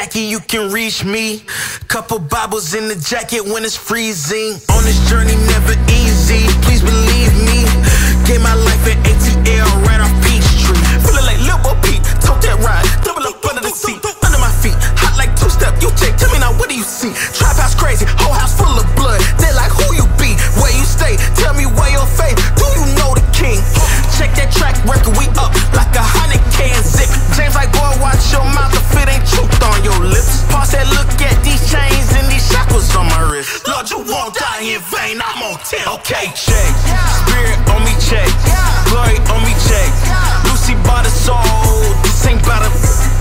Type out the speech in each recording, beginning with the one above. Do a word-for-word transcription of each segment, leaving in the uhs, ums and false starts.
Jackie, you can reach me. Couple Bibles in the jacket when it's freezing. On this journey, never easy, please believe me. Gave my life at A T L right off Peachtree. Feeling like Lil Bo Peep, tote that ride, double up under the seat. Under my feet, hot like two-step, you take, tell me now what do you see? Trap house crazy, whole house full of blood. They like who you be, where you stay, tell me where your faith. Do you know the king? Check that track record, we up like a hundred K and zip. James like, boy, watch your mouth if it ain't truth on your lips. Pause that, look at these chains and these shackles on my wrist. Lord, you won't die in vain, I'm on ten. Okay, check. Spirit on me, check. Glory on me, check. Lucy bought a soul, this ain't about a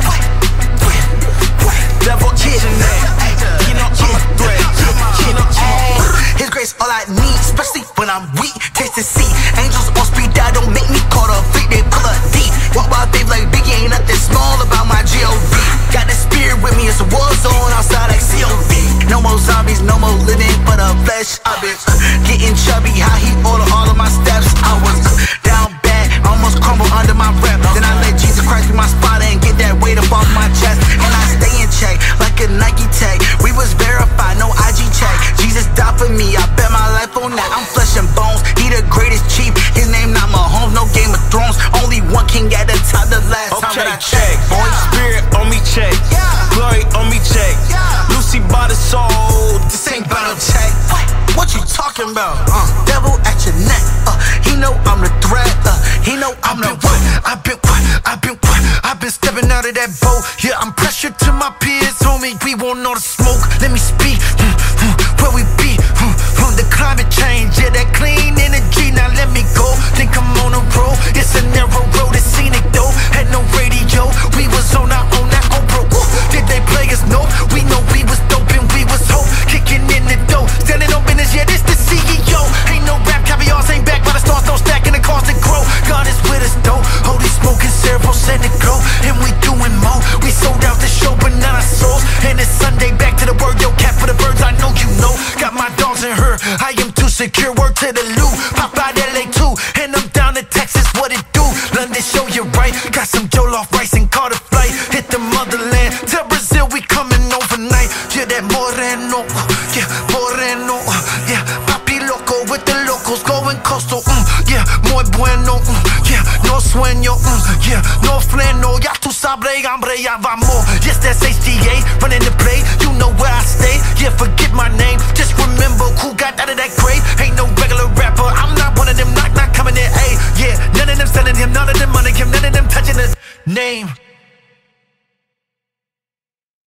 devil itching that. You know I'm a threat. You know I'm a His grace all I need, especially when I'm weak. Taste and see. Angels on speed dial, don't make me call a freak, they pull up deep. Walk by faith like Biggie, ain't nothing small about my G O D. Got the spirit with me, it's a war zone outside like C O D. No more zombies, no more living for the flesh. I've been uh, getting chubby, how he order all of my steps. I was uh, down bad, almost crumble under my rep. Then I let Jesus Christ be my spotter and get that weight up off my chest. And I stay in check like a Nike tag. We was verified, no I G check. Jesus died for me, I bet my life on that. I'm flesh and bones, he the greatest chief. His name not Mahomes, no Game of Thrones. Only one king at the top the last time okay, that I check. checked. Holy Spirit on me, check. Glory on me, check. Lucy bought a soul, this ain't about a check. What? What you talking about? Uh, devil at your neck. Uh, he know I'm the threat. Uh, he know I'm the what? I've been what? I've been what? I've been stepping out of that boat. Yeah, I'm pressured to my peers, homie. We want all the smoke. Let me speak. Hmm, hmm, where we be? Hmm, hmm, the climate change. Yeah, that clean energy. Now let me go. Think I'm on a road. It's a narrow road. It's scenic though. Had no radio. We was on our own. That Oprah. Ooh, did they play us? No. We know we was dope and we was hope. Kicking in the dough. Standing on business. Yeah, this the C E O. Ain't no rap caviar. Ain't back by the stars. Don't stack in the cars that grow. God is with us though. Holy smoking cereal. Send it glow. And we doing more. We sold out the show, but not our souls. And it's Sunday. Back to the word. Yo, cat for the birds. I know you know. Got my dogs in her. I am too secure. Word to the loot. Pop out L A too. And I'm down to Texas. What it do? London, show you right. Got some jollof rice and caught a flight. Hit the motherland. Tell Brazil we coming overnight. Yeah, that Moreno. Yeah, Moreno. Yeah, Papi Loco with the locals going coastal. Mm, yeah, muy bueno. Mm, yeah, no sueño. Mm, yeah, no freno. Ya tu sabe, hambre, ya vamos. Yes, that's H D A. Running the play. You know where I stay. Yeah, forget my name. Just remember who got out of that grave. Ain't no regular rapper. I'm not one of them. Not, not coming in. Hey, yeah, none of them selling him. None of them money him. None of them touching his name.